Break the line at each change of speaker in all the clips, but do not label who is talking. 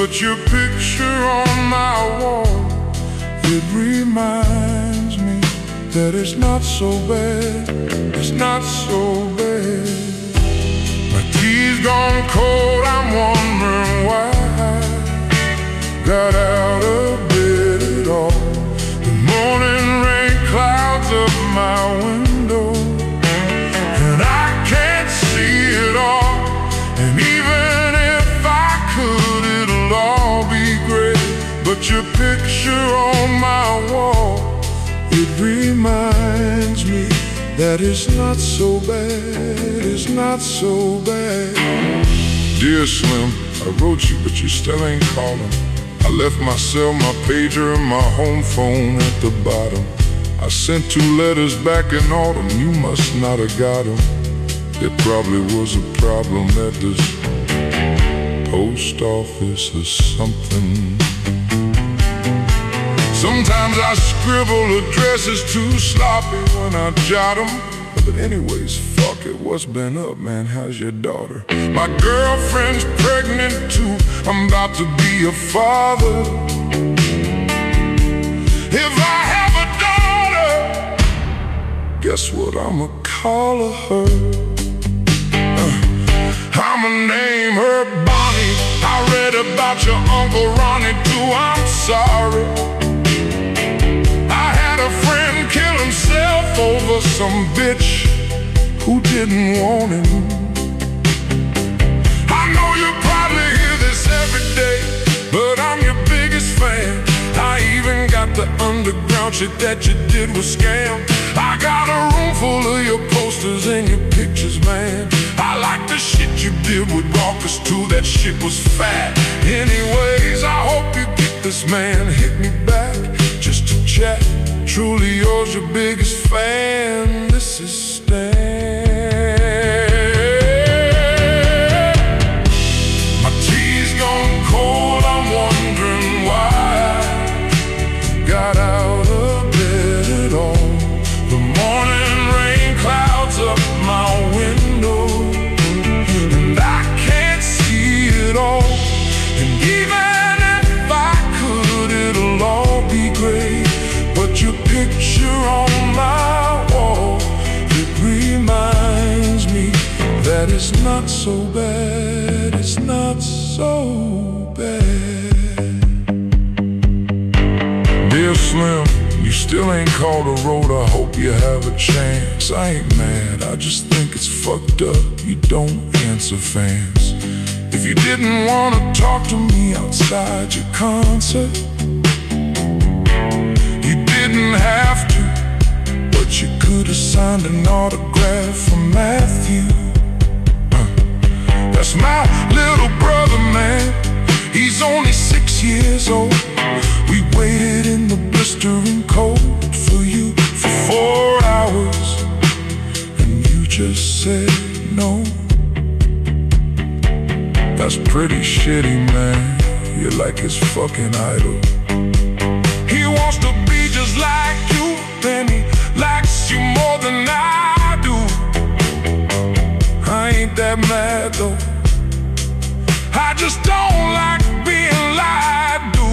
But your picture on my wall, it reminds me that it's not so bad, it's not so bad. My tea's gone cold, I'm wondering why I got out of bed at all. The morning rain clouds up my window, and I can't see it all. And even if I could, it'll all be great. But your picture on my wall, it reminds me that it's not so bad, it's not so bad. Dear Slim, I wrote you, but you still ain't calling. I left my cell, my pager, and my home phone at the bottom. I sent 2 letters back in autumn, you must not have got them. There probably was a problem at this post office or something. Sometimes I scribble addresses too sloppy when I jot them. But anyways, fuck it, what's been up, man? How's your daughter? My girlfriend's pregnant too, I'm about to be a father. If I have a daughter, guess what I'ma call her? I'ma name her Bonnie. I read about your Uncle Ronnie too, I'm sorry. Over some bitch who didn't want him. I know you probably hear this every day, but I'm your biggest fan. I even got the underground shit that you did was scam. I got a room full of your posters and your pictures, man. I like the shit you did with Rawkus too, that shit was fat. Anyways, I hope you get this, man. Hit me back just to chat. Truly yours, your biggest fan. This is Stan. My tea's gone cold, I'm wondering why I got out of bed at all. The morning rain clouds up my window, and I can't see it all. And even if I could, it'll all be great. But your picture on my wall, it reminds me that it's not so bad, it's not so bad. Dear Slim, you still ain't called a road, I hope you have a chance. I ain't mad, I just think it's fucked up you don't answer fans. If you didn't wanna talk to me outside your concert, didn't have to, but you could have signed an autograph from Matthew. That's my little brother, man. He's only 6 years old. We waited in the blistering cold for you for 4 hours, and you just said no. That's pretty shitty, man. You're like his fucking idol. He wants to be just like you, then he likes you more than I do. I ain't that mad though, I just don't like being lied to.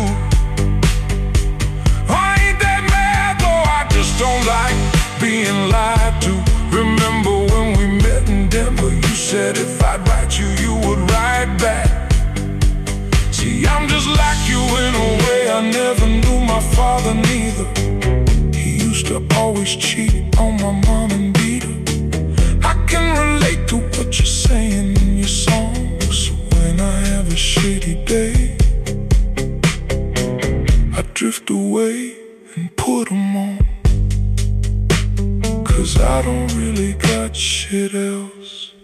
I ain't that mad though, I just don't like being lied to. Remember when we met in Denver, you said if I'd write you, you would write back. See, I'm just like you in a way, I never knew my father neither. He used to always cheat on my mom and beat her. I can relate to what you're saying in your songs. When I have a shitty day, I drift away and put them on, 'cause I don't really got shit else